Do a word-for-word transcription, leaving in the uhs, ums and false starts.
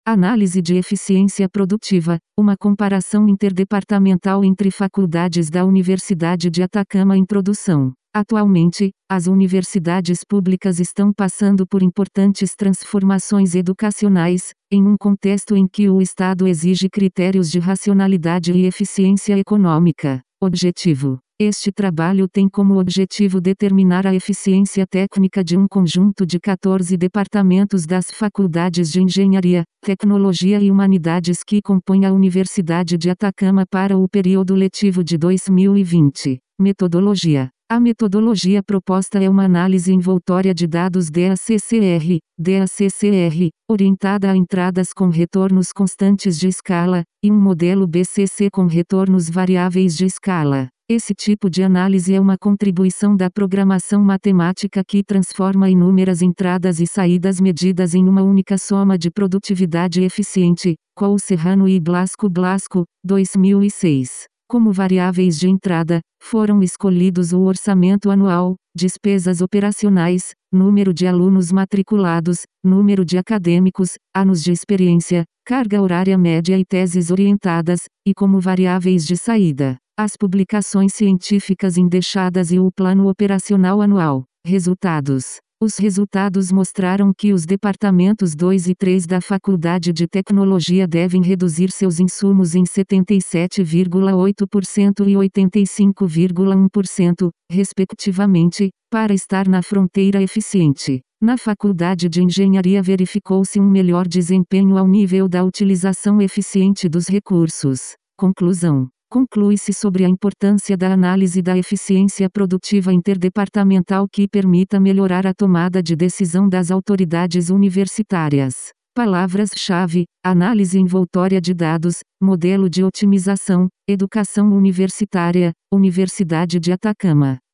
Análise de eficiência produtiva, uma comparação interdepartamental entre faculdades da Universidade de Atacama em produção. Atualmente, as universidades públicas estão passando por importantes transformações educacionais, em um contexto em que o Estado exige critérios de racionalidade e eficiência econômica. Objetivo: este trabalho tem como objetivo determinar a eficiência técnica de um conjunto de quatorze departamentos das faculdades de Engenharia, Tecnologia e Humanidades que compõem a Universidade de Atacama para o período letivo de dois mil e vinte. Metodologia: a metodologia proposta é uma análise envoltória de dados D A C C R, D A C C R, orientada a entradas com retornos constantes de escala, e um modelo B C C com retornos variáveis de escala. Esse tipo de análise é uma contribuição da programação matemática que transforma inúmeras entradas e saídas medidas em uma única soma de produtividade eficiente. Cole Serrano e Blasco Blasco, dois mil e seis. Como variáveis de entrada, foram escolhidos o orçamento anual, despesas operacionais, número de alunos matriculados, número de acadêmicos, anos de experiência, carga horária média e teses orientadas, e como variáveis de saída, as publicações científicas indexadas e o plano operacional anual. Resultados: os resultados mostraram que os departamentos dois e três da Faculdade de Tecnologia devem reduzir seus insumos em setenta e sete vírgula oito por cento e oitenta e cinco vírgula um por cento, respectivamente, para estar na fronteira eficiente. Na Faculdade de Engenharia verificou-se um melhor desempenho ao nível da utilização eficiente dos recursos. Conclusão: conclui-se sobre a importância da análise da eficiência produtiva interdepartamental que permita melhorar a tomada de decisão das autoridades universitárias. Palavras-chave: análise envoltória de dados, modelo de otimização, educação universitária, Universidade de Atacama.